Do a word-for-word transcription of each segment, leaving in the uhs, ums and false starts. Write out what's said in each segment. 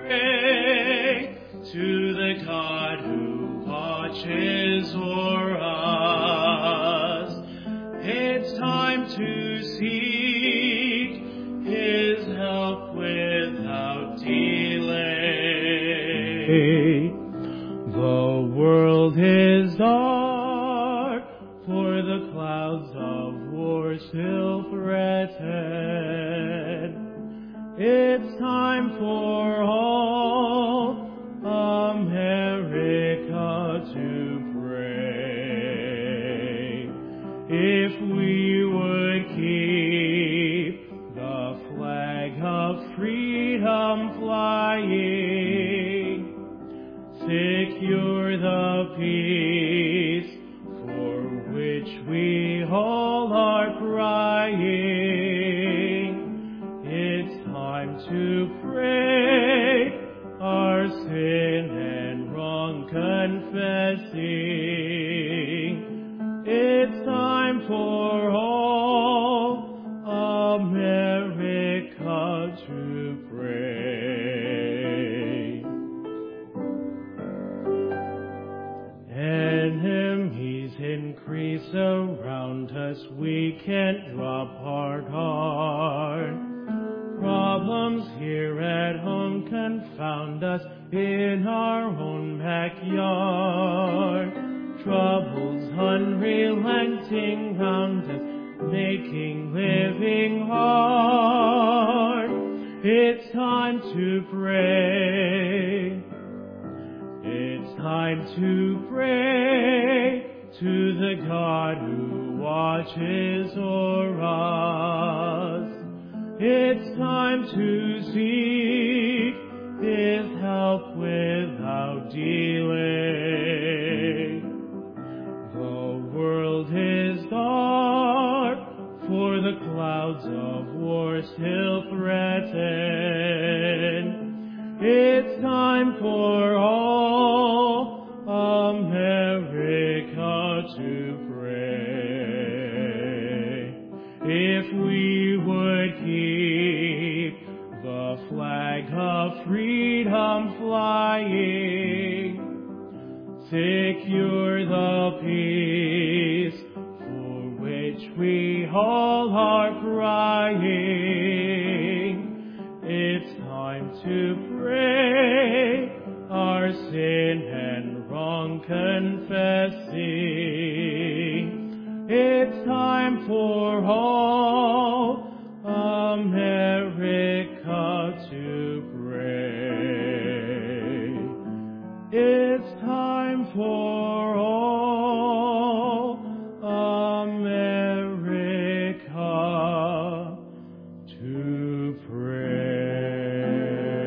pray to the God who watches o'er us. It's time to seek His help without delay. The world is dark, for the clouds of war still threaten. It's time for all America to pray. If we would keep the flag of freedom flying, secure the peace for which we all are crying. It's time to pray our sin and wrong confessing. It's time for all America to pray. Enemies increase around us, we can't drop our guard. Problems here at home confound us in our own backyard. Troubles unrelenting round us, making living hard. It's time to pray. It's time to pray to the God who watches o'er us. It's time to seek His help without delay. The world is dark, for the clouds of war still threaten. It's time for all America to pray. If we would keep the flag of freedom flying, secure the peace for which we all are crying. It's time to pray our sin and wrong confessing. It's time for all America to pray. It's time for all America to pray.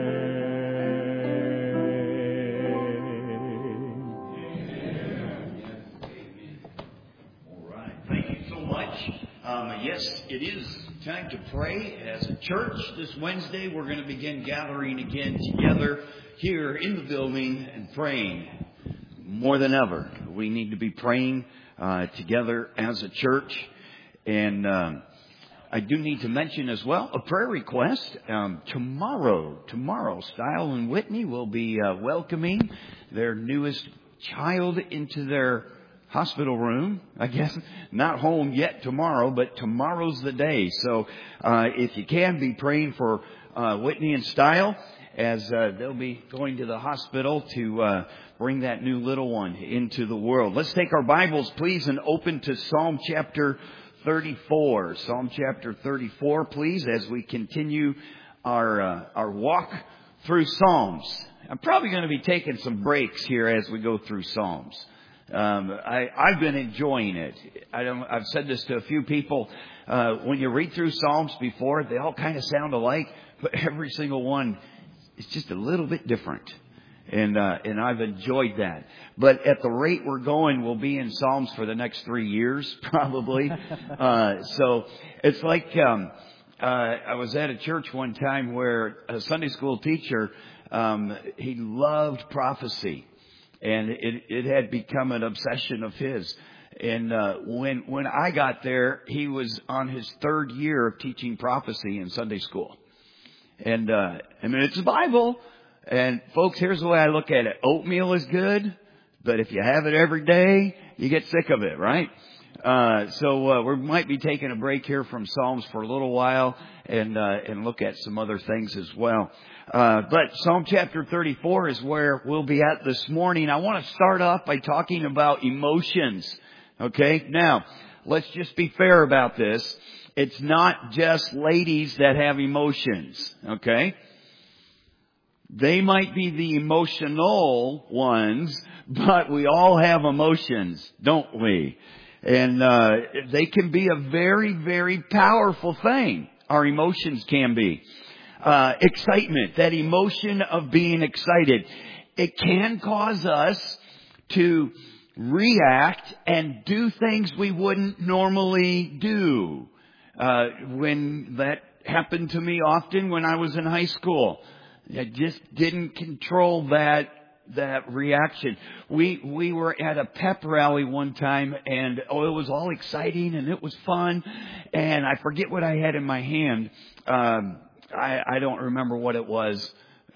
All right. Thank you so much. Um, yes, it is time to pray. As a church, this Wednesday, we're going to begin gathering again together here in the building and praying more than ever. We need to be praying uh, together as a church. And um, I do need to mention as well a prayer request. Um, tomorrow, tomorrow, Style and Whitney will be uh, welcoming their newest child into their hospital room. I guess not home yet tomorrow, but tomorrow's the day. So uh, if you can, be praying for uh, Whitney and Style as uh, they'll be going to the hospital to uh, bring that new little one into the world. Let's take our Bibles, please, and open to Psalm chapter thirty-four. Psalm chapter thirty-four, please, as we continue our uh, our walk through Psalms. I'm probably going to be taking some breaks here as we go through Psalms. Um, I, I've been enjoying it. I don't, I've said this to a few people. Uh, when you read through Psalms before, they all kind of sound alike, but every single one is just a little bit different. And, uh, and I've enjoyed that. But at the rate we're going, we'll be in Psalms for the next three years, probably. uh, so it's like, um, uh, I was at a church one time where a Sunday school teacher, um, he loved prophecy. And it, it had become an obsession of his. And uh, when when I got there, he was on his third year of teaching prophecy in Sunday school. And uh, I mean, it's the Bible. And folks, here's the way I look at it. Oatmeal is good, but if you have it every day, you get sick of it, right? Uh, so, uh, we might be taking a break here from Psalms for a little while and, uh, and look at some other things as well. Uh, but Psalm chapter thirty-four is where we'll be at this morning. I want to start off by talking about emotions. Okay. Now, let's just be fair about this. It's not just ladies that have emotions. Okay. They might be the emotional ones, but we all have emotions, don't we? And uh they can be a very, very powerful thing. Our emotions can be. Uh excitement, that emotion of being excited. It can cause us to react and do things we wouldn't normally do. Uh when that happened to me often when I was in high school. I just didn't control that that reaction. We we were at a pep rally one time, and oh, it was all exciting and it was fun. And I forget what I had in my hand. Um, I I don't remember what it was.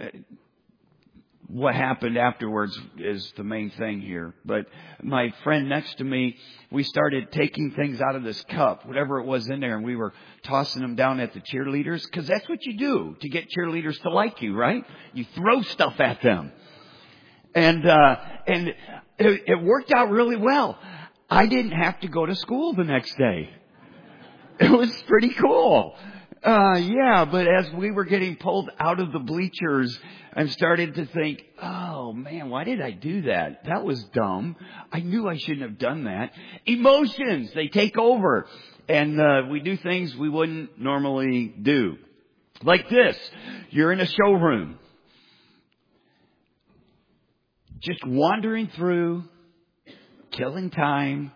What happened afterwards is the main thing here. But my friend next to me, we started taking things out of this cup, whatever it was in there, and we were tossing them down at the cheerleaders, because that's what you do to get cheerleaders to like you, right? You throw stuff at them. And, uh, and it, it worked out really well. I didn't have to go to school the next day. It was pretty cool. Uh, yeah, but as we were getting pulled out of the bleachers, I started to think, oh man, why did I do that? That was dumb. I knew I shouldn't have done that. Emotions, they take over. And, uh, we do things we wouldn't normally do. Like this. You're in a showroom. Just wandering through, killing time.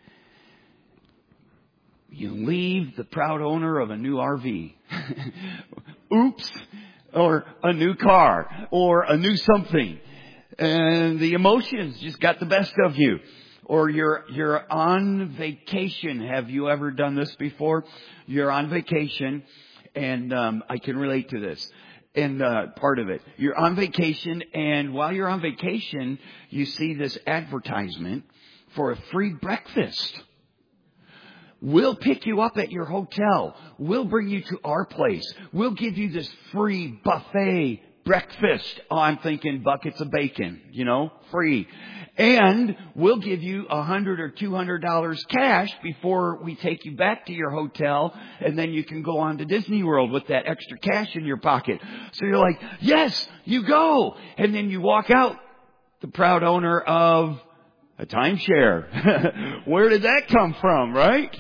You leave the proud owner of a new R V. Oops. Or a new car. Or a new something. And the emotions just got the best of you. Or you're, you're on vacation. Have you ever done this before? You're on vacation. And, um, I can relate to this. And, uh, part of it. You're on vacation, and while you're on vacation, you see this advertisement for a free breakfast. We'll pick you up at your hotel. We'll bring you to our place. We'll give you this free buffet breakfast. Oh, I'm thinking buckets of bacon, you know, free. And we'll give you a hundred or two hundred dollars cash before we take you back to your hotel, and then you can go on to Disney World with that extra cash in your pocket. So you're like, yes, you go. And then you walk out, the proud owner of a timeshare. Where did that come from, right?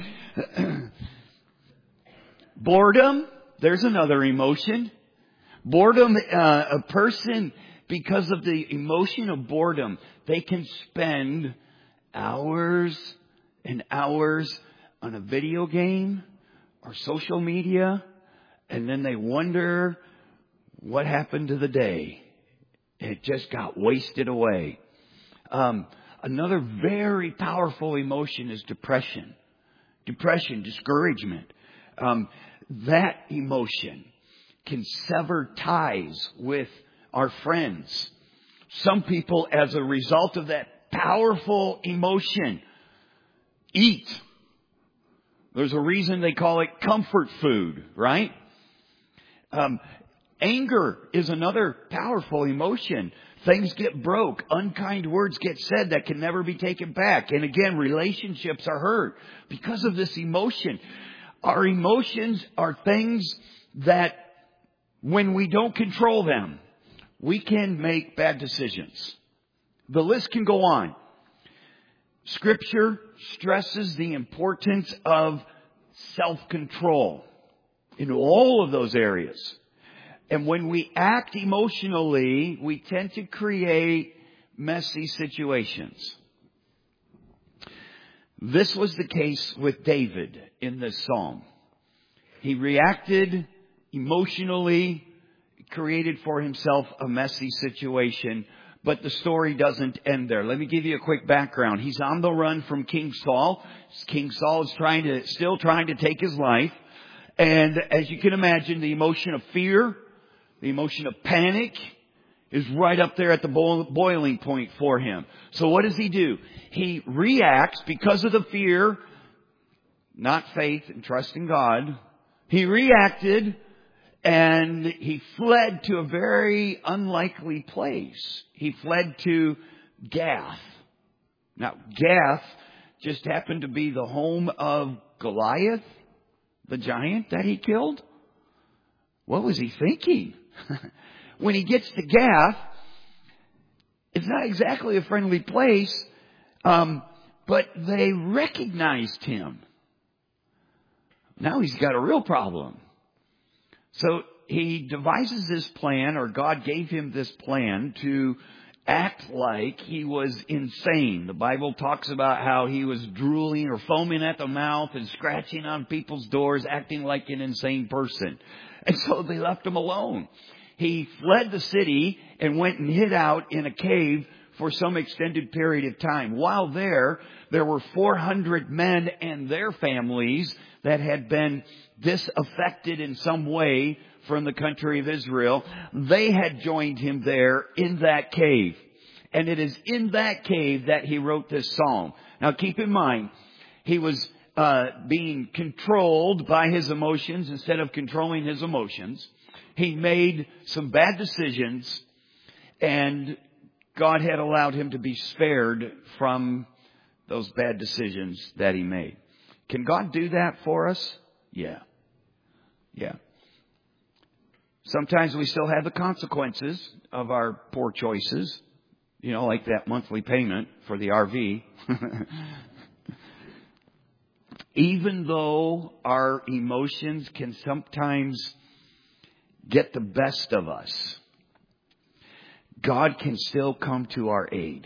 Boredom, there's another emotion. Boredom, uh, a person, because of the emotion of boredom, they can spend hours and hours on a video game or social media, and then they wonder what happened to the day. It just got wasted away. Um, another very powerful emotion is depression. Depression, discouragement. Um, that emotion can sever ties with our friends. Some people, as a result of that powerful emotion, eat. There's a reason they call it comfort food, right? Um, anger is another powerful emotion. Things get broke. Unkind words get said that can never be taken back. And again, relationships are hurt because of this emotion. Our emotions are things that, when we don't control them, we can make bad decisions. The list can go on. Scripture stresses the importance of self-control in all of those areas. And when we act emotionally, we tend to create messy situations. This was the case with David in this psalm. He reacted emotionally, created for himself a messy situation, but the story doesn't end there. Let me give you a quick background. He's on the run from King Saul. King Saul is trying to, still trying to take his life. And as you can imagine, the emotion of fear, the emotion of panic is right up there at the boiling point for him. So what does he do? He reacts because of the fear, not faith and trust in God. He reacted and he fled to a very unlikely place. He fled to Gath. Now, Gath just happened to be the home of Goliath, the giant that he killed. What was he thinking? When he gets to Gath, it's not exactly a friendly place, um, but they recognized him. Now he's got a real problem. So he devises this plan, or God gave him this plan to act like he was insane. The Bible talks about how he was drooling or foaming at the mouth and scratching on people's doors, acting like an insane person. And so they left him alone. He fled the city and went and hid out in a cave for some extended period of time. While there, there were four hundred men and their families that had been disaffected in some way from the country of Israel. They had joined him there in that cave. And it is in that cave that he wrote this psalm. Now keep in mind, he was uh, being controlled by his emotions instead of controlling his emotions. He made some bad decisions, and God had allowed him to be spared from those bad decisions that he made. Can God do that for us? Yeah. Yeah. Sometimes we still have the consequences of our poor choices. You know, like that monthly payment for the R V. Even though our emotions can sometimes get the best of us, God can still come to our aid.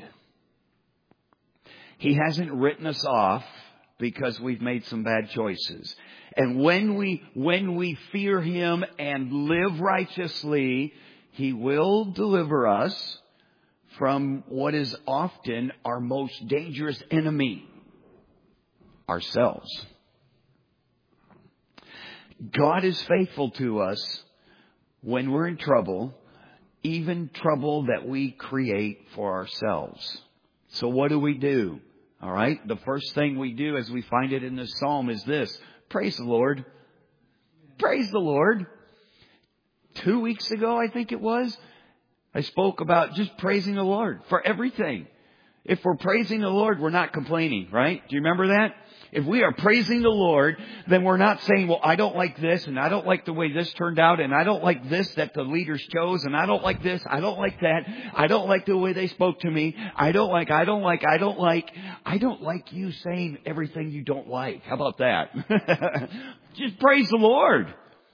He hasn't written us off because we've made some bad choices. And when we, when we fear Him and live righteously, He will deliver us from what is often our most dangerous enemy, ourselves. God is faithful to us when we're in trouble, even trouble that we create for ourselves. So what do we do? All right. The first thing we do, as we find it in this psalm, is this. Praise the Lord. Praise the Lord. Two weeks ago, I think it was, I spoke about just praising the Lord for everything. If we're praising the Lord, we're not complaining, right? Do you remember that? If we are praising the Lord, then we're not saying, well, I don't like this, and I don't like the way this turned out, and I don't like this that the leaders chose, and I don't like this, I don't like that, I don't like the way they spoke to me, I don't like, I don't like, I don't like, I don't like you saying everything you don't like. How about that? Just praise the Lord.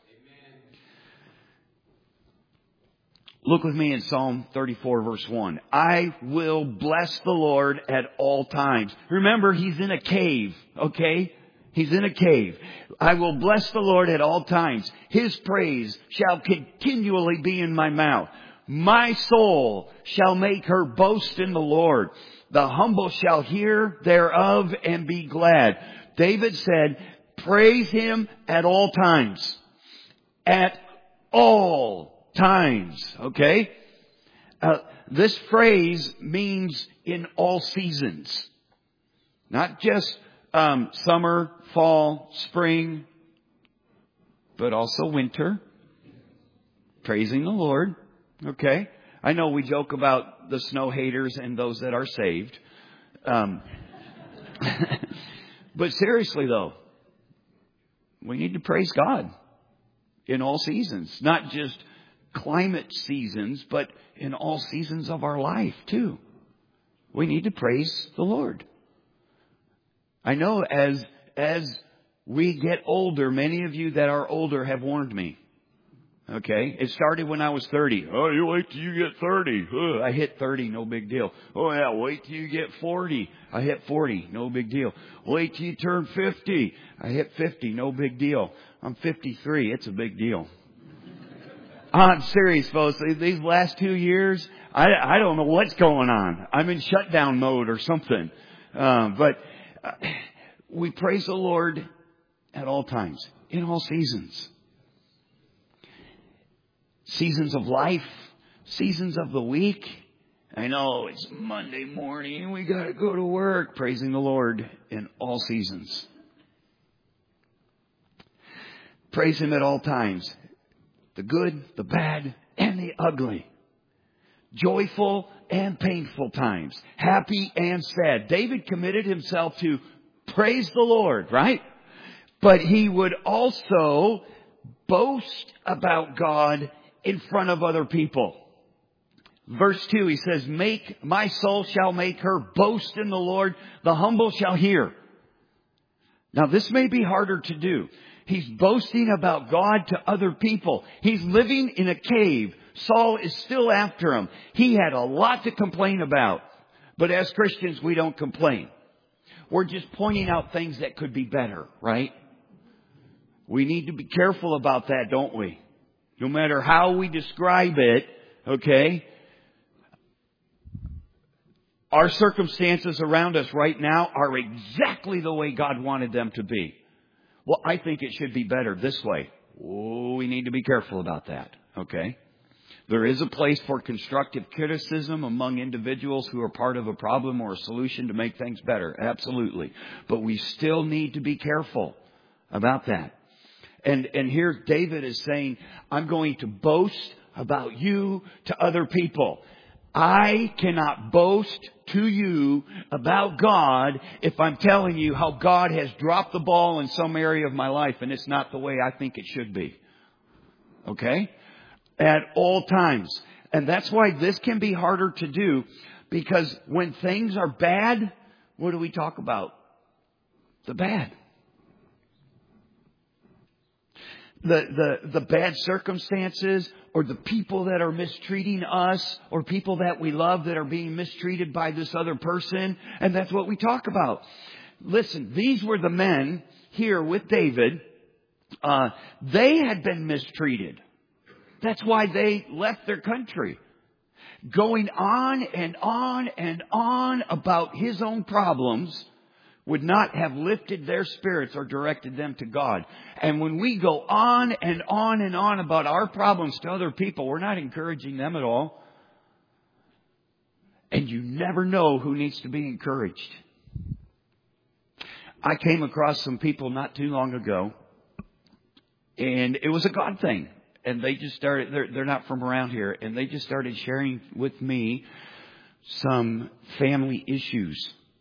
Look with me in Psalm thirty-four, verse one. I will bless the Lord at all times. Remember, He's in a cave, okay? He's in a cave. I will bless the Lord at all times. His praise shall continually be in my mouth. My soul shall make her boast in the Lord. The humble shall hear thereof and be glad. David said, praise Him at all times. At all times, okay? Uh, this phrase means in all seasons. Not just um, summer, fall, spring, but also winter. Praising the Lord, okay? I know we joke about the snow haters and those that are saved. Um, but seriously though, we need to praise God in all seasons. Not just climate seasons, but in all seasons of our life too. We need to praise the Lord. I know as as we get older, many of you that are older have warned me. Okay, it started when I was thirty. Oh, you wait till you get thirty. Ugh, I hit thirty, no big deal. Oh yeah, wait till you get forty. I hit forty, no big deal. Wait till you turn fifty. I hit fifty, no big deal. I'm fifty-three. It's a big deal. I'm serious, folks. These last two years, I, I don't know what's going on. I'm in shutdown mode or something. Um, but uh, we praise the Lord at all times, in all seasons. Seasons of life, seasons of the week. I know it's Monday morning and we got to go to work. Praising the Lord in all seasons. Praise Him at all times. The good, the bad, and the ugly. Joyful and painful times. Happy and sad. David committed himself to praise the Lord, right? But he would also boast about God in front of other people. Verse two, he says, "Make my soul shall make her boast in the Lord. The humble shall hear." Now this may be harder to do. He's boasting about God to other people. He's living in a cave. Saul is still after him. He had a lot to complain about. But as Christians, we don't complain. We're just pointing out things that could be better, right? We need to be careful about that, don't we? No matter how we describe it, okay? Our circumstances around us right now are exactly the way God wanted them to be. Well, I think it should be better this way. Oh, we need to be careful about that, okay? There is a place for constructive criticism among individuals who are part of a problem or a solution to make things better. Absolutely. But we still need to be careful about that. And, and here David is saying, I'm going to boast about you to other people. I cannot boast to you about God if I'm telling you how God has dropped the ball in some area of my life and it's not the way I think it should be. Okay? At all times. And that's why this can be harder to do, because when things are bad, what do we talk about? The bad. The, the, the bad circumstances, or the people that are mistreating us, or people that we love that are being mistreated by this other person. And that's what we talk about. Listen, these were the men here with David. Uh, they had been mistreated. That's why they left their country. Going on and on and on about his own problems would not have lifted their spirits or directed them to God. And when we go on and on and on about our problems to other people, we're not encouraging them at all. And you never know who needs to be encouraged. I came across some people not too long ago, and it was a God thing. And they just started, they're, they're not from around here, and they just started sharing with me some family issues.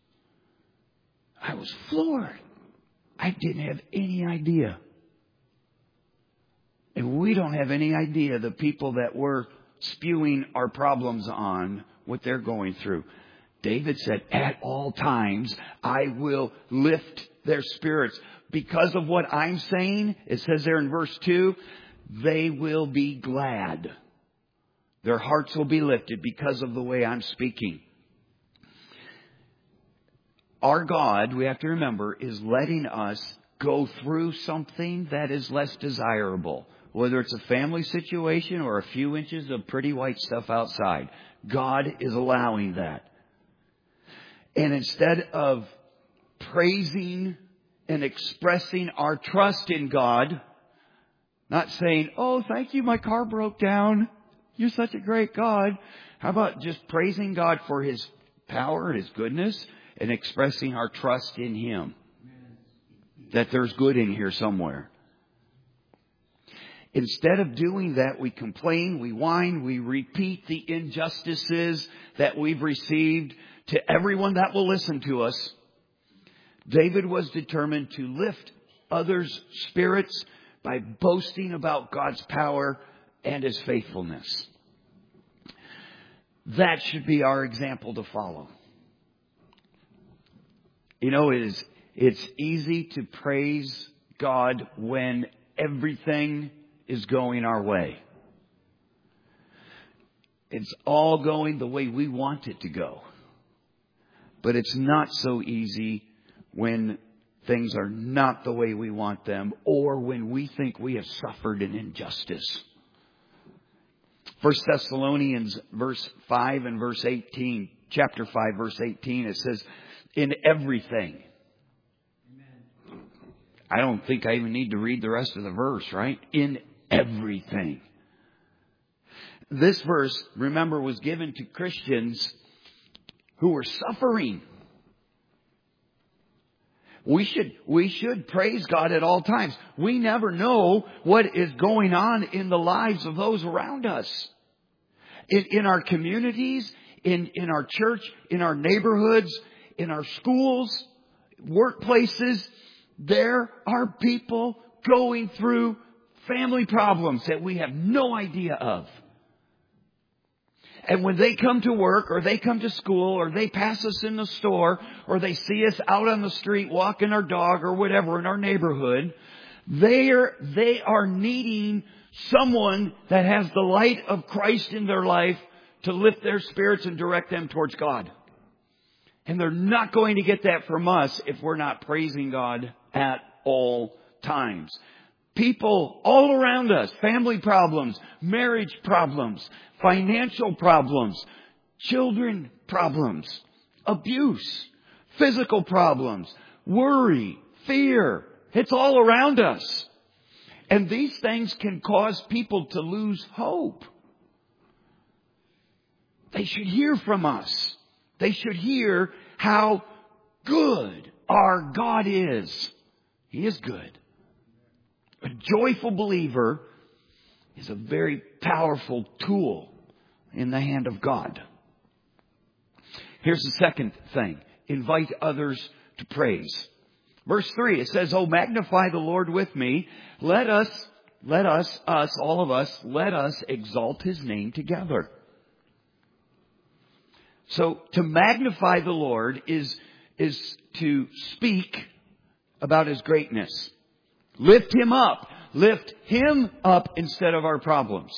I was floored. I didn't have any idea. And we don't have any idea the people that we're spewing our problems on, what they're going through. David said, at all times, I will lift their spirits. Because of what I'm saying, it says there in verse two, they will be glad. Their hearts will be lifted because of the way I'm speaking. Our God, we have to remember, is letting us go through something that is less desirable. Whether it's a family situation or a few inches of pretty white stuff outside. God is allowing that. And instead of praising and expressing our trust in God, not saying, oh, thank you, my car broke down. You're such a great God. How about just praising God for His power and His goodness and expressing our trust in Him? That there's good in here somewhere. Instead of doing that, we complain, we whine, we repeat the injustices that we've received to everyone that will listen to us. David was determined to lift others' spirits by boasting about God's power and His faithfulness. That should be our example to follow. You know, it is, it's easy to praise God when everything is going our way. It's all going the way we want it to go. But it's not so easy when things are not the way we want them, or when we think we have suffered an injustice. First Thessalonians verse five and verse eighteen, chapter five, verse eighteen, it says, in everything. Amen. I don't think I even need to read the rest of the verse, right? In everything. this verse, remember, was given to Christians who were suffering. We should, we should praise God at all times. We never know what is going on in the lives of those around us. In, in our communities, in, in our church, in our neighborhoods, in our schools, workplaces, there are people going through family problems that we have no idea of. And when they come to work, or they come to school, or they pass us in the store, or they see us out on the street walking our dog or whatever in our neighborhood, they are, they are needing someone that has the light of Christ in their life to lift their spirits and direct them towards God. And they're not going to get that from us if we're not praising God at all times. People all around us, family problems, marriage problems, financial problems, children problems, abuse, physical problems, worry, fear. It's all around us. And these things can cause people to lose hope. They should hear from us. They should hear how good our God is. He is good. A joyful believer is a very powerful tool in the hand of God. Here's the second thing. Invite others to praise. Verse three, it says, "Oh, magnify the Lord with me. Let us, let us, us, all of us, let us exalt His name together." So to magnify the Lord is, is to speak about His greatness. Lift Him up. Lift Him up instead of our problems.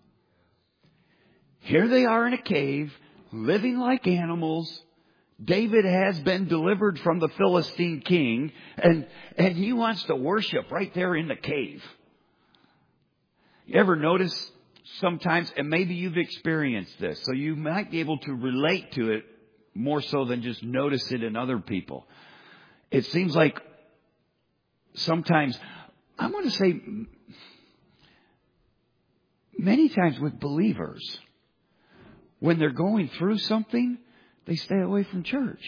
Here they are in a cave, living like animals. David has been delivered from the Philistine king, and, and he wants to worship right there in the cave. You ever notice sometimes, and maybe you've experienced this, so you might be able to relate to it more so than just notice it in other people. It seems like sometimes, I want to say, many times with believers, when they're going through something, they stay away from church.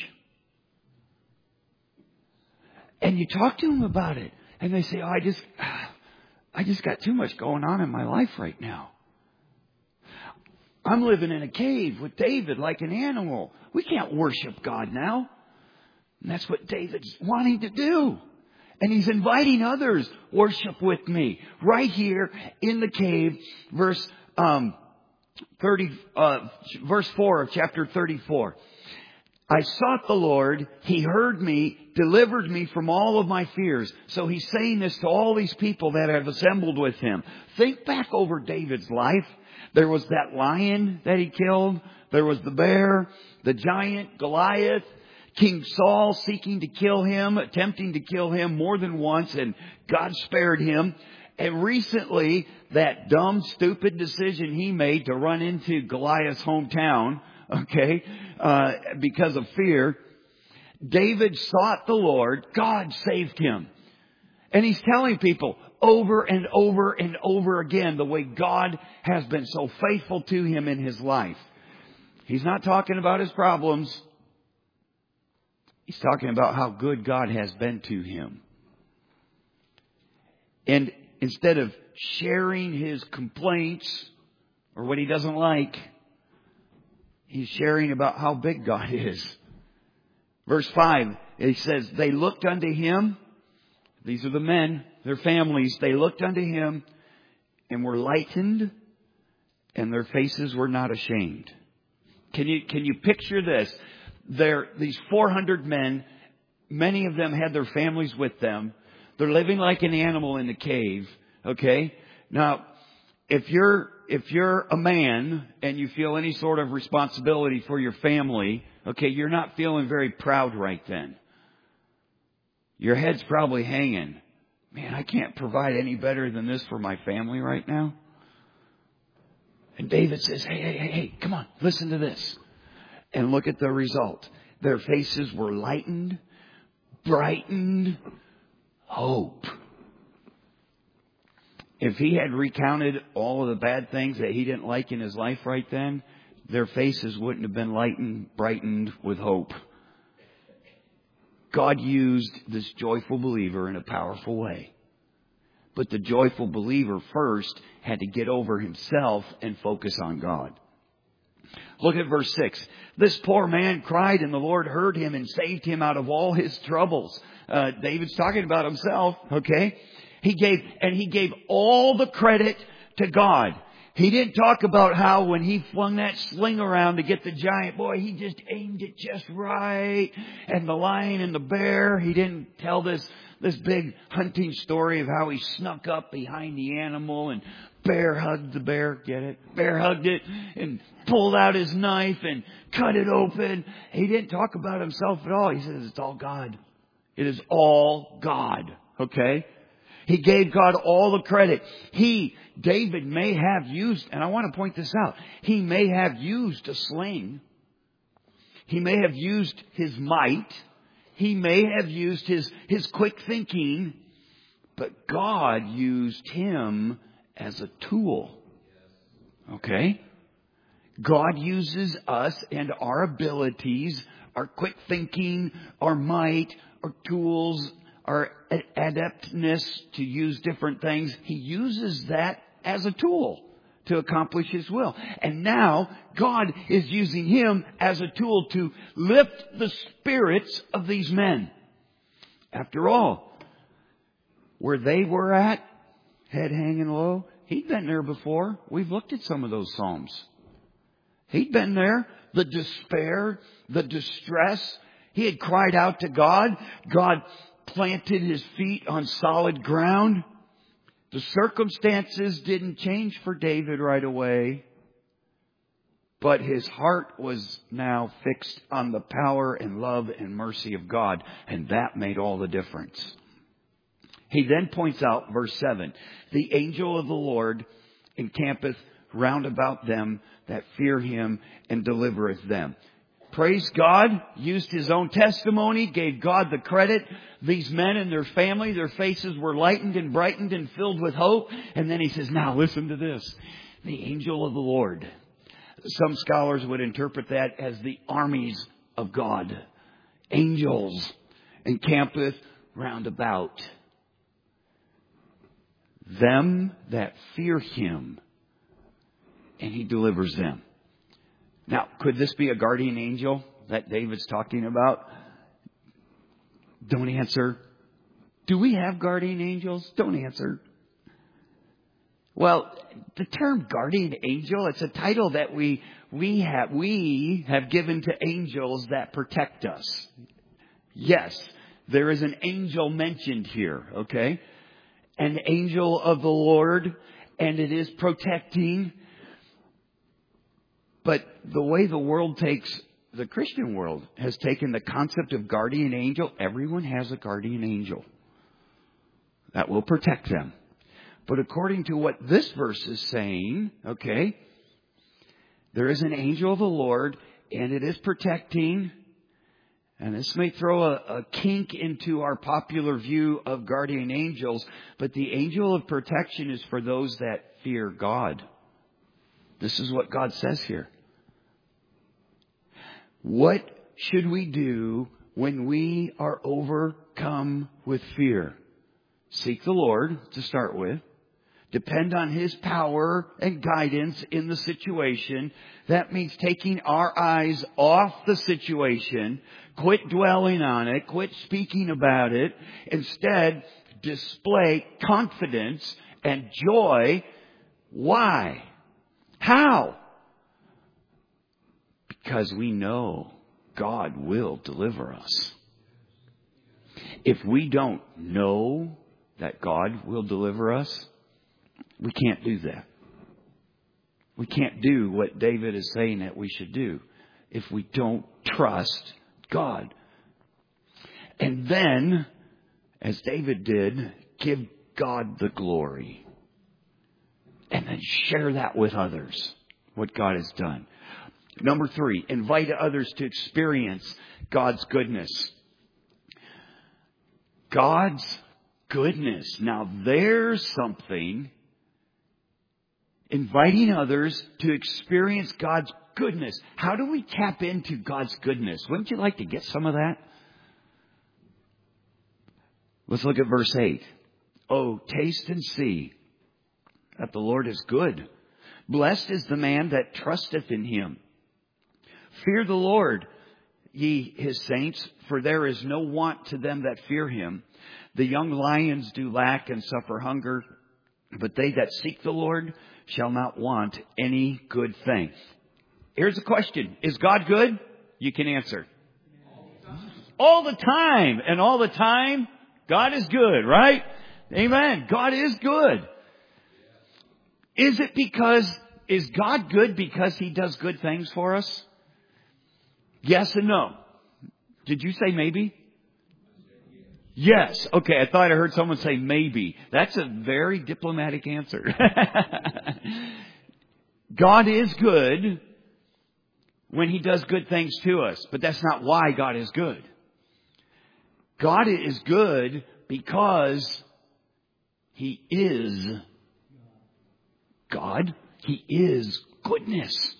And you talk to them about it, and they say, "Oh, I just, I just got too much going on in my life right now. I'm living in a cave with David like an animal. We can't worship God now." And that's what David's wanting to do. And he's inviting others, worship with me. Right here in the cave, verse um, thirty, uh, verse four of chapter thirty-four. "I sought the Lord, He heard me, delivered me from all of my fears." So he's saying this to all these people that have assembled with him. Think back over David's life. There was that lion that he killed. There was the bear, the giant, Goliath. King Saul seeking to kill him, attempting to kill him more than once, and God spared him. And recently, that dumb, stupid decision he made to run into Goliath's hometown, okay, uh, because of fear. David sought the Lord. God saved him. And he's telling people over and over and over again the way God has been so faithful to him in his life. He's not talking about his problems. He's talking about how good God has been to him. And instead of sharing his complaints or what he doesn't like, he's sharing about how big God is. Verse five, it says, "They looked unto him." These are the men, their families. "They looked unto him and were lightened, and their faces were not ashamed." Can you, can you picture this? There, these four hundred men, many of them had their families with them. They're living like an animal in the cave. Okay. Now, if you're, if you're a man and you feel any sort of responsibility for your family, okay, you're not feeling very proud right then. Your head's probably hanging. Man, I can't provide any better than this for my family right now. And David says, hey, hey, hey, hey, come on, listen to this. And look at the result. Their faces were lightened, brightened, hope. if he had recounted all of the bad things that he didn't like in his life right then, their faces wouldn't have been lightened, brightened with hope. God used this joyful believer in a powerful way. But the joyful believer first had to get over himself and focus on God. Look at verse six. This poor man cried and the Lord heard him and saved him out of all his troubles. Uh, David's talking about himself, okay? He gave, and he gave all the credit to God. He didn't talk about how when he flung that sling around to get the giant, boy, he just aimed it just right. And the lion and the bear, he didn't tell this, this big hunting story of how he snuck up behind the animal and bear hugged the bear, get it? Bear hugged it and pulled out his knife and cut it open. He didn't talk about himself at all. He says it's all God. It is all God, okay? He gave God all the credit. He, David, may have used, and I want to point this out, he may have used a sling. He may have used his might. He may have used his, his quick thinking. But God used him as a tool. Okay? God uses us and our abilities, our quick thinking, our might, our tools, our adeptness to use different things. He uses that as a tool to accomplish His will. And now God is using him as a tool to lift the spirits of these men. After all, where they were at, head hanging low, he'd been there before. We've looked at some of those Psalms. He'd been there. The despair, the distress. He had cried out to God. God planted his feet on solid ground. The circumstances didn't change for David right away. But his heart was now fixed on the power and love and mercy of God. And that made all the difference. He then points out, verse seven, the angel of the Lord encampeth round about them that fear him and delivereth them. Praise God, used his own testimony, gave God the credit. These men and their family, their faces were lightened and brightened and filled with hope. And then he says, now listen to this. The angel of the Lord. Some scholars would interpret that as the armies of God. Angels encampeth round about them that fear him, and he delivers them. Now, could this be a guardian angel that David's talking about? Don't answer. Do we have guardian angels? Don't answer. Well, the term guardian angel, it's a title that we we have we have given to angels that protect us. Yes, there is an angel mentioned here, okay? An angel of the Lord, and it is protecting. But the way the world takes, the Christian world has taken the concept of guardian angel. Everyone has a guardian angel that will protect them. But according to what this verse is saying, okay, there is an angel of the Lord, and it is protecting. And this may throw a, a kink into our popular view of guardian angels, but the angel of protection is for those that fear God. This is what God says here. What should we do when we are overcome with fear? Seek the Lord to start with. Depend on His power and guidance in the situation. That means taking our eyes off the situation. Quit dwelling on it. Quit speaking about it. Instead, display confidence and joy. Why? How? Because we know God will deliver us. If we don't know that God will deliver us, we can't do that. We can't do what David is saying that we should do if we don't trust God. And then, as David did, give God the glory. And then share that with others, what God has done. Number three, invite others to experience God's goodness. God's goodness. Now there's something Inviting others to experience God's goodness. How do we tap into God's goodness? Wouldn't you like to get some of that? Let's look at verse eight. Oh, taste and see that the Lord is good. Blessed is the man that trusteth in him. Fear the Lord, ye his saints, for there is no want to them that fear him. The young lions do lack and suffer hunger, but they that seek the Lord shall not want any good thing. Here's a question. Is God good? You can answer. All the time. And all the time, God is good, right? Amen. God is good. Is it because, is God good because He does good things for us? Yes and no. Did you say maybe? Yes. Okay, I thought I heard someone say maybe. That's a very diplomatic answer. God is good when He does good things to us, but that's not why God is good. God is good because He is God. He is goodness.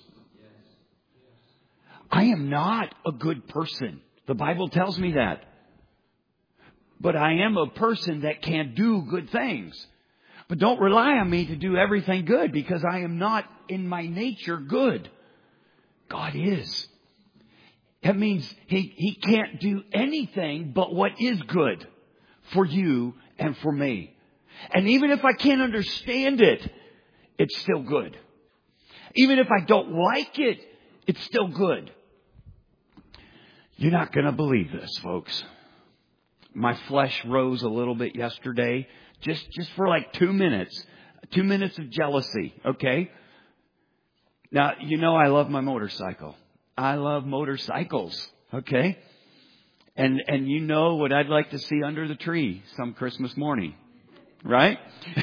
I am not a good person. The Bible tells me that. But I am a person that can do good things. But don't rely on me to do everything good, because I am not in my nature good. God is. That means He, He can't do anything but what is good for you and for me. And even if I can't understand it, it's still good. Even if I don't like it, it's still good. You're not going to believe this, folks. My flesh rose a little bit yesterday, just, just for like two minutes. Two minutes of jealousy, okay? Now, you know I love my motorcycle. I love motorcycles, okay? And and you know what I'd like to see under the tree some Christmas morning, right?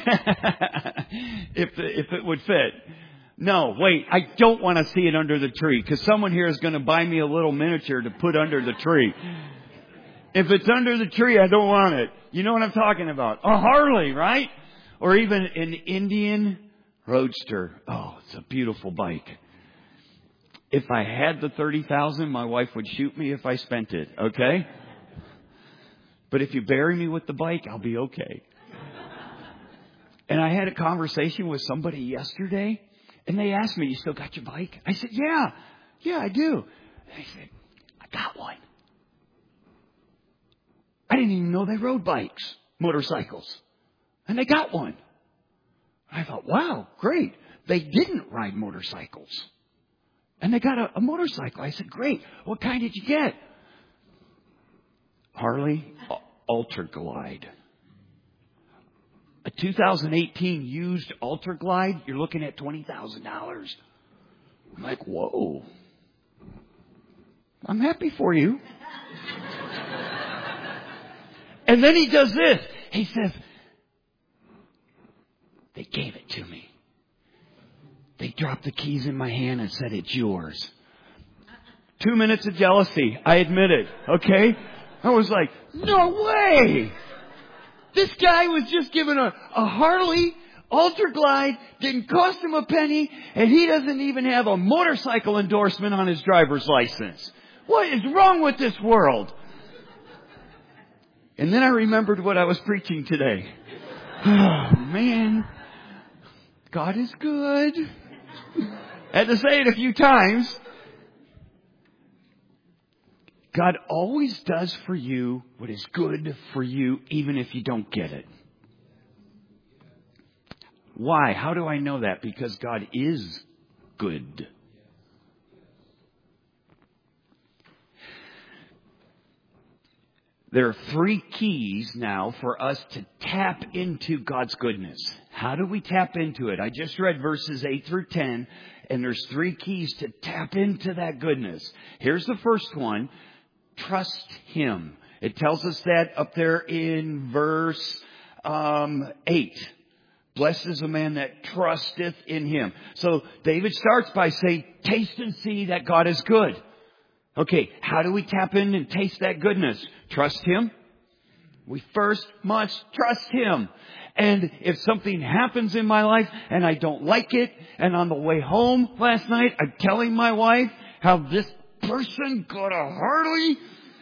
if if it would fit. No, wait, I don't want to see it under the tree, because someone here is going to buy me a little miniature to put under the tree. If it's under the tree, I don't want it. You know what I'm talking about. A Harley, right? Or even an Indian Roadster. Oh, it's a beautiful bike. If I had the thirty thousand, my wife would shoot me if I spent it, okay? But if you bury me with the bike, I'll be okay. And I had a conversation with somebody yesterday, and they asked me, "You still got your bike?" I said, "Yeah, yeah, I do." And they said, "I got one." I didn't even know they rode bikes, motorcycles. And they got one. I thought, wow, great. They didn't ride motorcycles. And they got a, a motorcycle. I said, great. What kind did you get? Harley Ultra Glide. A two thousand eighteen used Ultra Glide, you're looking at twenty thousand dollars. I'm like, whoa. I'm happy for you. And then he does this. He says, they gave it to me. They dropped the keys in my hand and said, it's yours. Two minutes of jealousy. I admit it. Okay? I was like, no way. This guy was just given a, a Harley Ultra Glide. Didn't cost him a penny. And he doesn't even have a motorcycle endorsement on his driver's license. What is wrong with this world? And then I remembered what I was preaching today. Oh, man. God is good. I had to say it a few times. God always does for you what is good for you, even if you don't get it. Why? How do I know that? Because God is good. There are three keys now for us to tap into God's goodness. How do we tap into it? I just read verses eight through ten, and there's three keys to tap into that goodness. Here's the first one. Trust Him. It tells us that up there in verse um, eight. Blessed is the man that trusteth in Him. So David starts by saying, taste and see that God is good. Okay, how do we tap in and taste that goodness? Trust Him. We first must trust Him. And if something happens in my life and I don't like it, and on the way home last night, I'm telling my wife how this person got a Harley,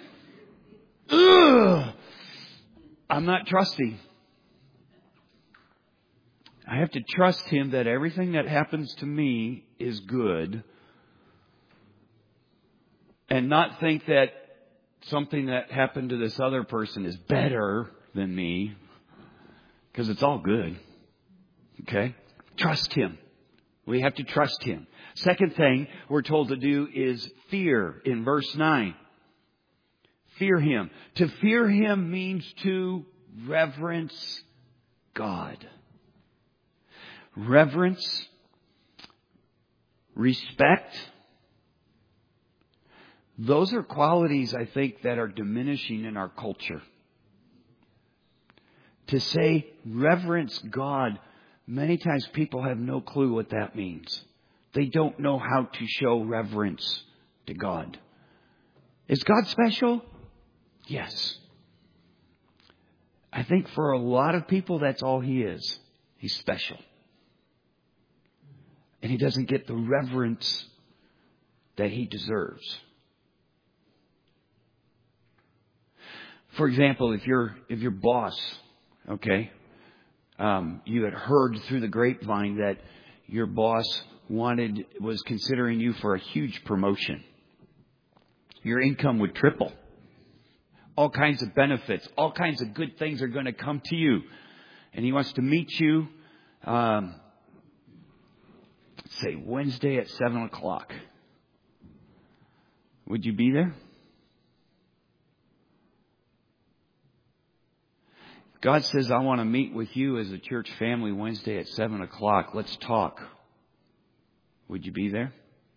ugh, I'm not trusting. I have to trust Him that everything that happens to me is good, and not think that something that happened to this other person is better than me, because it's all good. Okay? Trust Him. We have to trust Him. Second thing we're told to do is fear in verse nine. Fear Him. To fear Him means to reverence God. Reverence, respect. Those are qualities, I think, that are diminishing in our culture. To say reverence God, many times people have no clue what that means. They don't know how to show reverence to God. Is God special? Yes. I think for a lot of people, that's all He is. He's special. And He doesn't get the reverence that He deserves. For example, if your if your boss, okay, um, you had heard through the grapevine that your boss wanted was considering you for a huge promotion, your income would triple. All kinds of benefits, all kinds of good things are going to come to you, and he wants to meet you. Um, say Wednesday at seven o'clock. Would you be there? God says, I want to meet with you as a church family Wednesday at seven o'clock. Let's talk. Would you be there?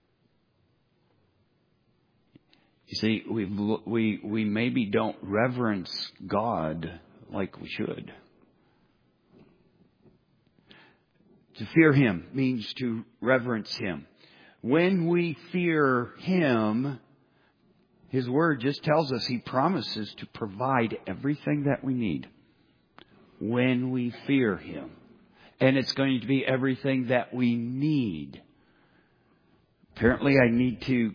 You see, we we we maybe don't reverence God like we should. To fear Him means to reverence Him. When we fear Him, His Word just tells us He promises to provide everything that we need. When we fear Him. And it's going to be everything that we need. Apparently I need to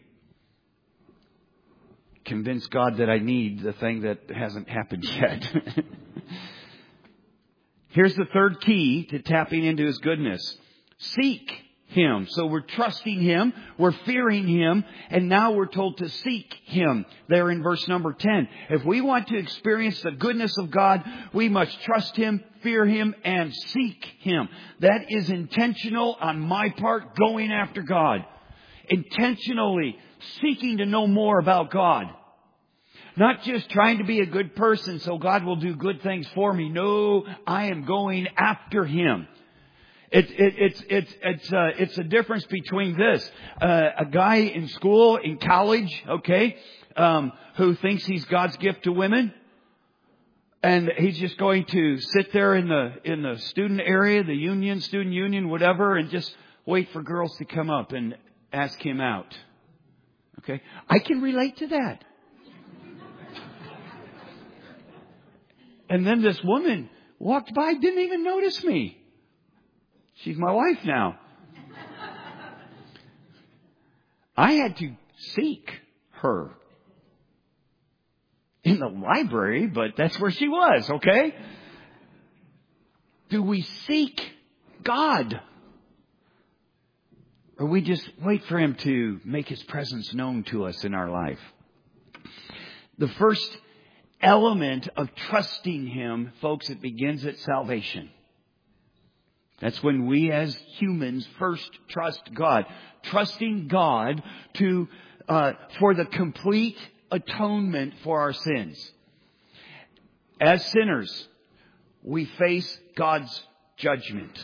convince God that I need the thing that hasn't happened yet. Here's the third key to tapping into His goodness. Seek Him. So we're trusting Him, we're fearing Him, and now we're told to seek Him. There in verse number ten. If we want to experience the goodness of God, we must trust Him, fear Him, and seek Him. That is intentional on my part, going after God. Intentionally seeking to know more about God. Not just trying to be a good person so God will do good things for me. No, I am going after Him. It, it, it's it's it's uh, it's a difference between this uh, a guy in school, in college, okay, um, who thinks he's God's gift to women, and he's just going to sit there in the in the student area, the union, student union, whatever, and just wait for girls to come up and ask him out. Okay, I can relate to that. And then this woman walked by, didn't even notice me. She's my wife now. I had to seek her in the library, but that's where she was, okay? Do we seek God? Or we just wait for Him to make His presence known to us in our life? The first element of trusting Him, folks, it begins at salvation. That's when we as humans first trust God. Trusting God to uh, for the complete atonement for our sins. As sinners, we face God's judgment.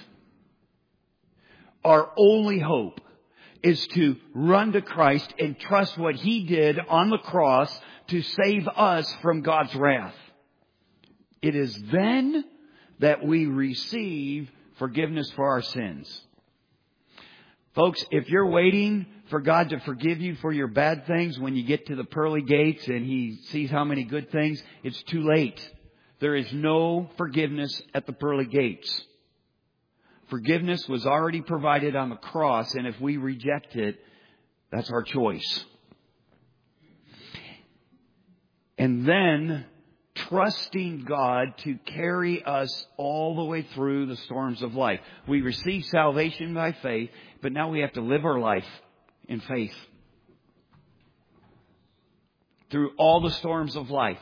Our only hope is to run to Christ and trust what He did on the cross to save us from God's wrath. It is then that we receive forgiveness for our sins. Folks, if you're waiting for God to forgive you for your bad things when you get to the pearly gates and He sees how many good things, it's too late. there is no forgiveness at the pearly gates. Forgiveness was already provided on the cross, and if we reject it, that's our choice. And then trusting God to carry us all the way through the storms of life. We receive salvation by faith, but now we have to live our life in faith through all the storms of life.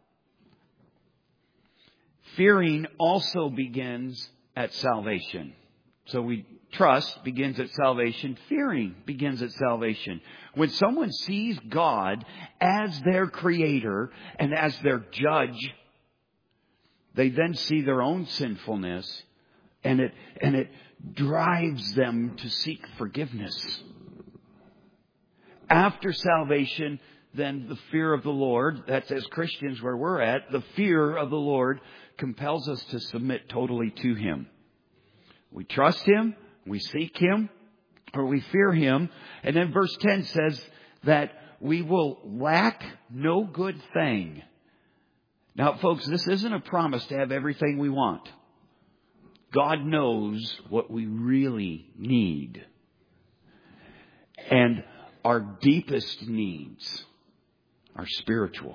Fearing also begins at salvation. So we trust begins at salvation. Fearing begins at salvation. When someone sees God as their creator and as their judge, they then see their own sinfulness, and it and it drives them to seek forgiveness. After salvation, then the fear of the Lord, that's as Christians where we're at, the fear of the Lord compels us to submit totally to Him. We trust Him, we seek Him, or we fear Him. And then verse ten says that we will lack no good thing. Now, folks, this isn't a promise to have everything we want. God knows what we really need. And our deepest needs are spiritual.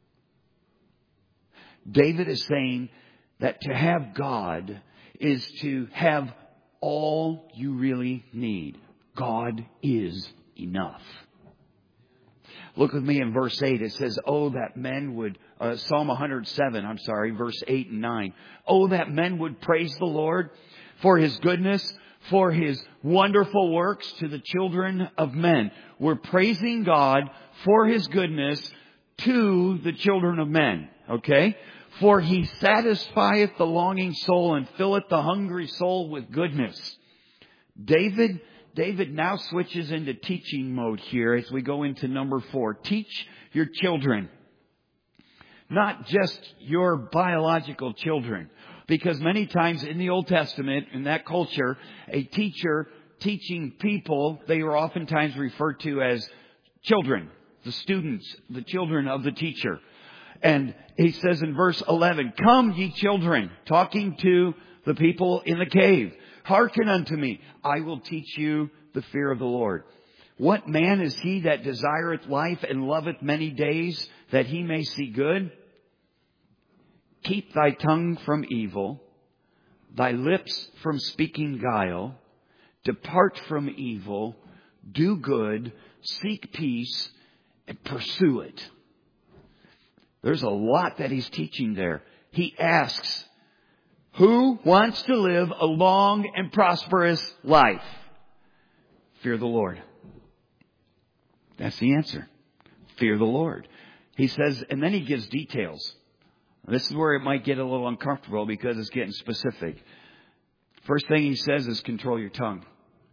David is saying that to have God is to have all you really need. God is enough. Look with me in verse eight. It says, oh, that men would, uh, Psalm one hundred seven, I'm sorry, verse eight and nine. Oh, that men would praise the Lord for His goodness, for His wonderful works to the children of men. We're praising God for His goodness to the children of men. Okay? For He satisfieth the longing soul and filleth the hungry soul with goodness. David, David now switches into teaching mode here as we go into number four. Teach your children. Not just your biological children. Because many times in the Old Testament, in that culture, a teacher teaching people, they were oftentimes referred to as children. The students, the children of the teacher. And he says in verse eleven, come ye children, talking to the people in the cave. Hearken unto me, I will teach you the fear of the Lord. What man is he that desireth life and loveth many days, that he may see good? Keep thy tongue from evil, thy lips from speaking guile. Depart from evil, do good, seek peace, and pursue it. There's a lot that he's teaching there. He asks, who wants to live a long and prosperous life? Fear the Lord. That's the answer. Fear the Lord. He says, and then he gives details. This is where it might get a little uncomfortable because it's getting specific. First thing he says is control your tongue.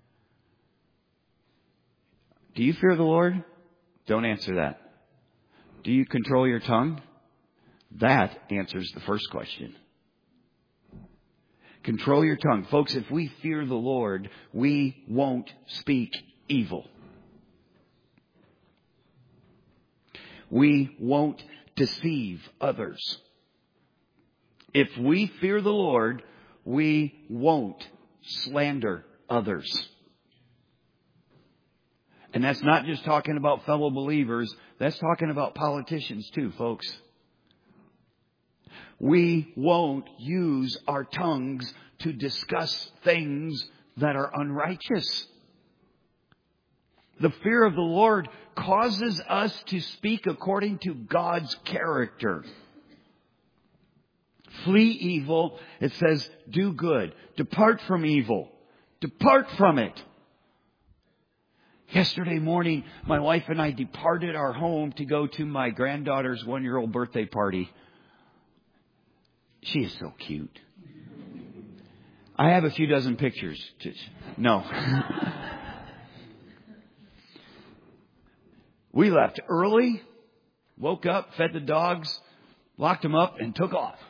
Do you fear the Lord? Don't answer that. Do you control your tongue? That answers the first question. Control your tongue. Folks, if we fear the Lord, we won't speak evil. We won't deceive others. If we fear the Lord, we won't slander others. And that's not just talking about fellow believers. That's talking about politicians too, folks. We won't use our tongues to discuss things that are unrighteous. The fear of the Lord causes us to speak according to God's character. Flee evil. It says, do good. Depart from evil. Depart from it. Yesterday morning, my wife and I departed our home to go to my granddaughter's one-year-old birthday party. She is so cute. I have a few dozen pictures. No. We left early, woke up, fed the dogs, locked them up, and took off.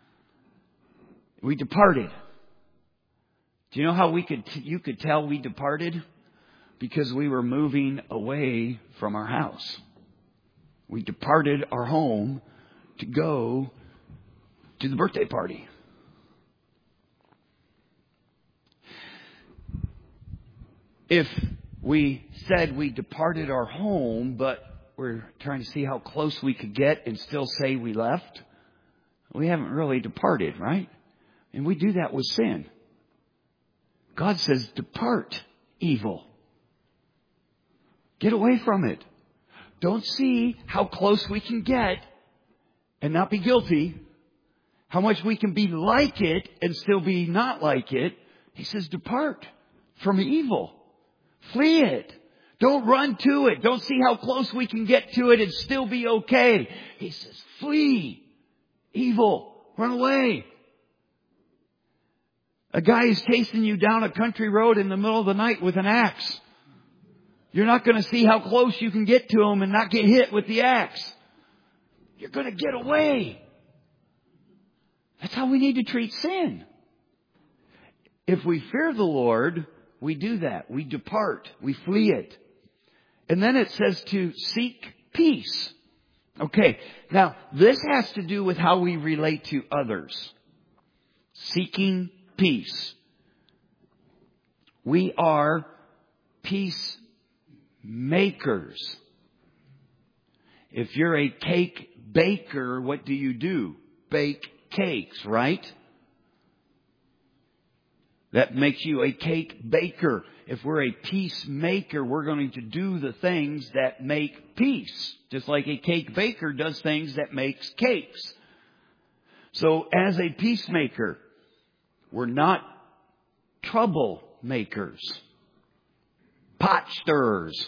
We departed. Do you know how we could? you could tell we departed? Because we were moving away from our house. We departed our home to go to the birthday party. If we said we departed our home, but we're trying to see how close we could get and still say we left, we haven't really departed, right? And we do that with sin. God says, depart evil. Get away from it. Don't see how close we can get and not be guilty. How much we can be like it and still be not like it. He says, depart from evil. Flee it. Don't run to it. Don't see how close we can get to it and still be okay. He says, flee evil. Run away. A guy is chasing you down a country road in the middle of the night with an axe. You're not going to see how close you can get to him and not get hit with the axe. You're going to get away. That's how we need to treat sin. If we fear the Lord, we do that. We depart. We flee it. And then it says to seek peace. Okay. Now, this has to do with how we relate to others. Seeking peace. We are peacemakers. If you're a cake baker, what do you do? Bake cakes, right? That makes you a cake baker. If we're a peacemaker, we're going to do the things that make peace. Just like a cake baker does things that makes cakes. So as a peacemaker, we're not troublemakers, pot stirrers,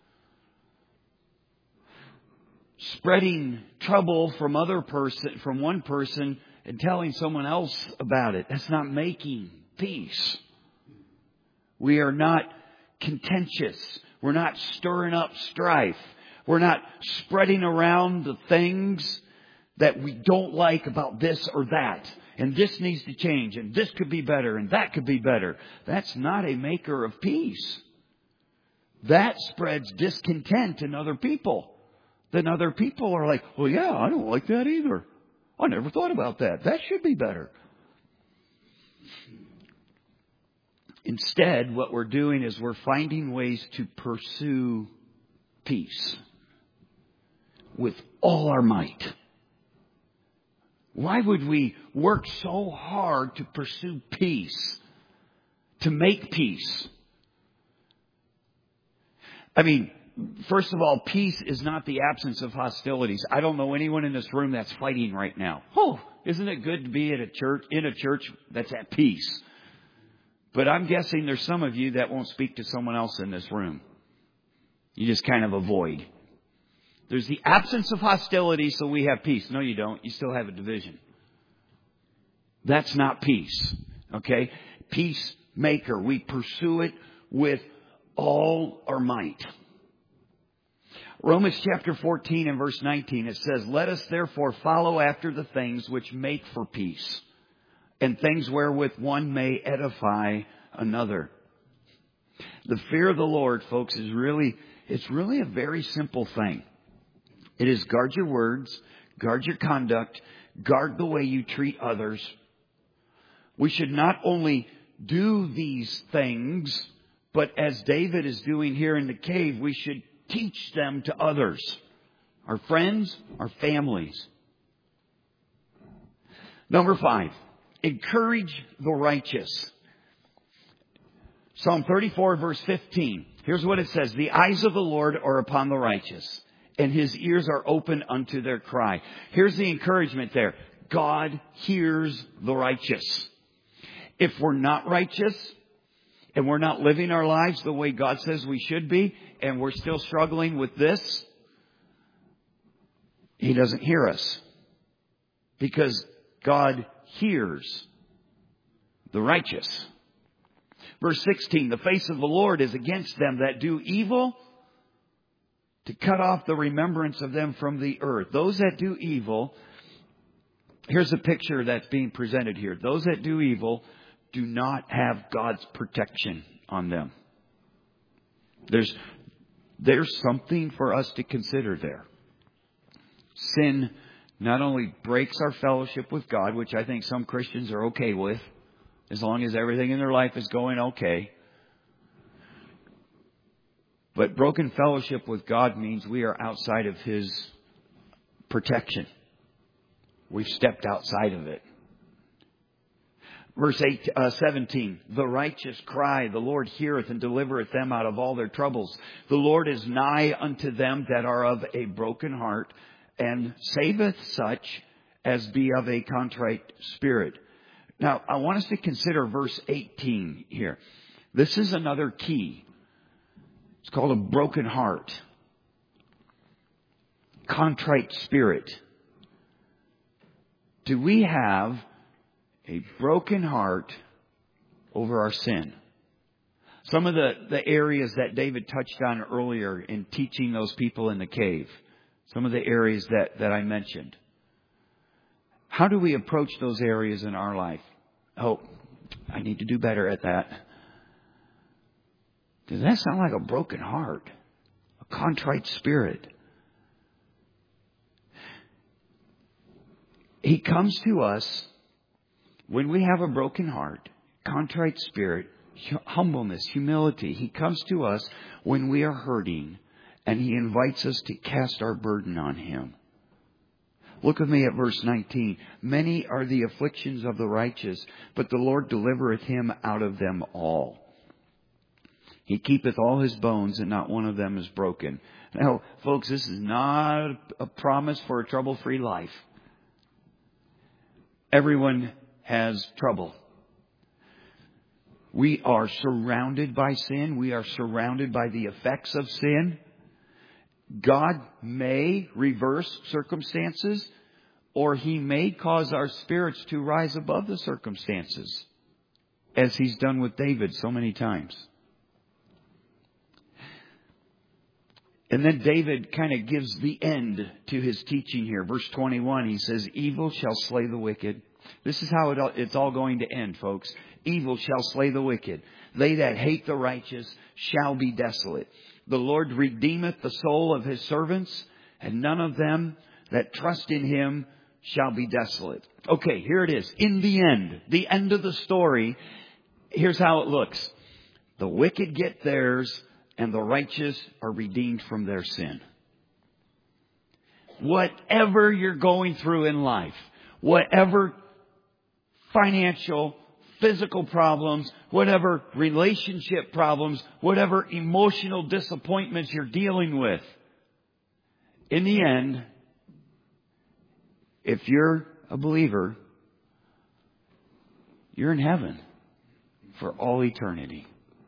spreading trouble from other person, from one person and telling someone else about it. That's not making peace. We are not contentious. We're not stirring up strife. We're not spreading around the things that we don't like about this or that. And this needs to change. And this could be better. And that could be better. That's not a maker of peace. That spreads discontent in other people. Then other people are like, well, yeah, I don't like that either. I never thought about that. That should be better. Instead, what we're doing is we're finding ways to pursue peace with all our might. Why would we work so hard to pursue peace, to make peace? I mean, first of all, peace is not the absence of hostilities. I don't know anyone in this room that's fighting right now. Oh, isn't it good to be at a church, in a church that's at peace? But I'm guessing there's some of you that won't speak to someone else in this room. You just kind of avoid. There's the absence of hostility, so we have peace. No, you don't. You still have a division. That's not peace. Okay? Peacemaker. We pursue it with all our might. Romans chapter fourteen and verse nineteen, it says, let us therefore follow after the things which make for peace, and things wherewith one may edify another. The fear of the Lord, folks, is really, it's really a very simple thing. It is guard your words, guard your conduct, guard the way you treat others. We should not only do these things, but as David is doing here in the cave, we should teach them to others, our friends, our families. Number five. Encourage the righteous. Psalm thirty-four verse fifteen. Here's what it says. The eyes of the Lord are upon the righteous, and His ears are open unto their cry. Here's the encouragement there. God hears the righteous. If we're not righteous, and we're not living our lives the way God says we should be, and we're still struggling with this, He doesn't hear us. Because God hears the righteous. Verse sixteen, the face of the Lord is against them that do evil, to cut off the remembrance of them from the earth. Those that do evil, here's a picture that's being presented here. Those that do evil do not have God's protection on them. There's, there's something for us to consider there. Sin not only breaks our fellowship with God, which I think some Christians are okay with, as long as everything in their life is going okay. But broken fellowship with God means we are outside of His protection. We've stepped outside of it. Verse eight, uh, seventeen, the righteous cry, the Lord heareth and delivereth them out of all their troubles. The Lord is nigh unto them that are of a broken heart, and saveth such as be of a contrite spirit. Now, I want us to consider verse eighteen here. This is another key. It's called a broken heart. Contrite spirit. Do we have a broken heart over our sin? Some of the, the areas that David touched on earlier in teaching those people in the cave. Some of the areas that, that I mentioned. How do we approach those areas in our life? Oh, I need to do better at that. Does that sound like a broken heart? A contrite spirit? He comes to us when we have a broken heart, contrite spirit, humbleness, humility. He comes to us when we are hurting, and He invites us to cast our burden on Him. Look with me at verse nineteen. Many are the afflictions of the righteous, but the Lord delivereth him out of them all. He keepeth all his bones, and not one of them is broken. Now, folks, this is not a promise for a trouble-free life. Everyone has trouble. We are surrounded by sin. We are surrounded by the effects of sin. God may reverse circumstances, or He may cause our spirits to rise above the circumstances, as He's done with David so many times. And then David kind of gives the end to his teaching here. Verse twenty-one, he says, evil shall slay the wicked. This is how it, it's all going to end, folks. Evil shall slay the wicked. They that hate the righteous shall be desolate. The Lord redeemeth the soul of His servants, and none of them that trust in Him shall be desolate. Okay, here it is. In the end, the end of the story, here's how it looks. The wicked get theirs, and the righteous are redeemed from their sin. Whatever you're going through in life, whatever financial, physical problems, whatever relationship problems, whatever emotional disappointments you're dealing with, in the end, if you're a believer, you're in heaven for all eternity.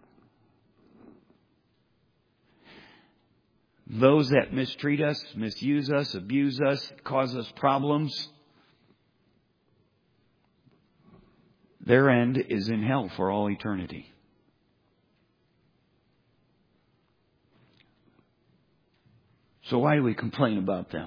Those that mistreat us, misuse us, abuse us, cause us problems, their end is in hell for all eternity. So why do we complain about them?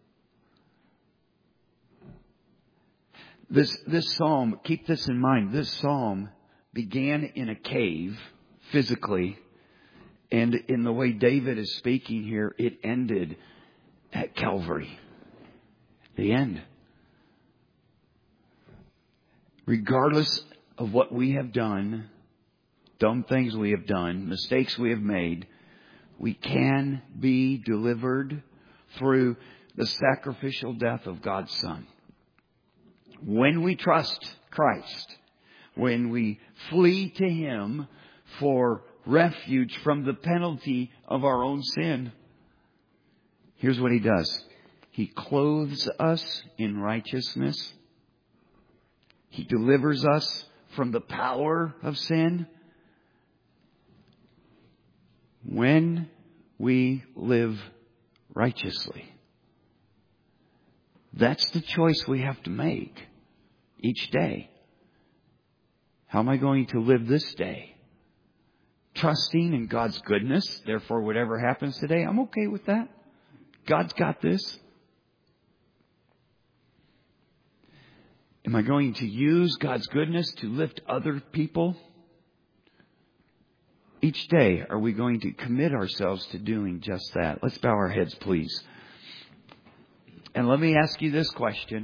This, this psalm, keep this in mind, this psalm began in a cave, physically, and in the way David is speaking here, it ended at Calvary. The end. Regardless of what we have done, dumb things we have done, mistakes we have made, we can be delivered through the sacrificial death of God's Son. When we trust Christ, when we flee to Him for refuge from the penalty of our own sin, here's what He does. He clothes us in righteousness. He delivers us from the power of sin. When we live righteously. That's the choice we have to make each day. How am I going to live this day? Trusting in God's goodness. Therefore, whatever happens today, I'm okay with that. God's got this. Am I going to use God's goodness to lift other people? Each day, are we going to commit ourselves to doing just that? Let's bow our heads, please. And let me ask you this question.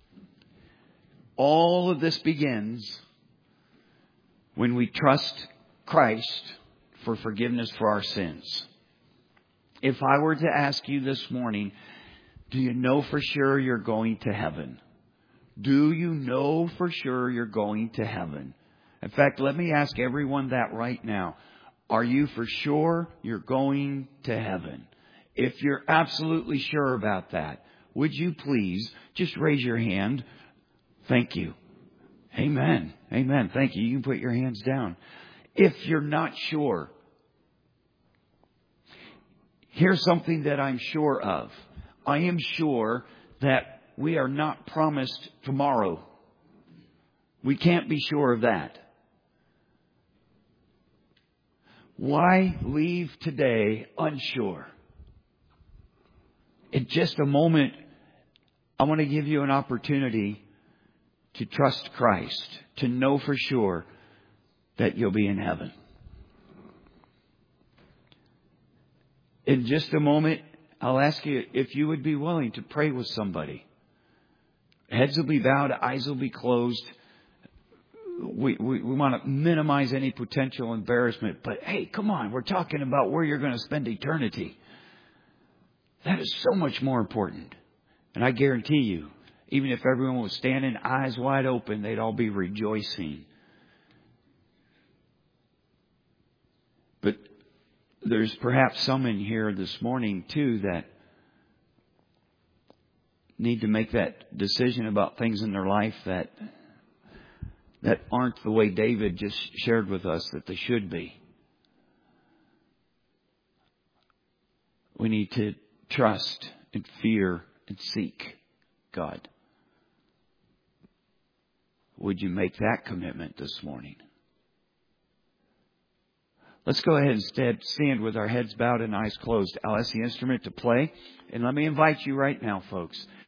All of this begins when we trust Christ for forgiveness for our sins. If I were to ask you this morning, do you know for sure you're going to heaven? Do you know for sure you're going to heaven? In fact, let me ask everyone that right now. Are you for sure you're going to heaven? If you're absolutely sure about that, would you please just raise your hand? Thank you. Amen. Amen. Thank you. You can put your hands down. If you're not sure, here's something that I'm sure of. I am sure that we are not promised tomorrow. We can't be sure of that. Why leave today unsure? In just a moment, I want to give you an opportunity to trust Christ, to know for sure that you'll be in heaven. In just a moment, I'll ask you if you would be willing to pray with somebody. Heads will be bowed, eyes will be closed. We, we, we want to minimize any potential embarrassment. But hey, come on, we're talking about where you're going to spend eternity. That is so much more important. And I guarantee you, even if everyone was standing eyes wide open, they'd all be rejoicing. But there's perhaps some in here this morning, too, that need to make that decision about things in their life that that aren't the way David just shared with us that they should be. We need to trust and fear and seek God. Would you make that commitment this morning? Let's go ahead and instead stand with our heads bowed and eyes closed. I'll ask the instrument to play. And let me invite you right now, folks.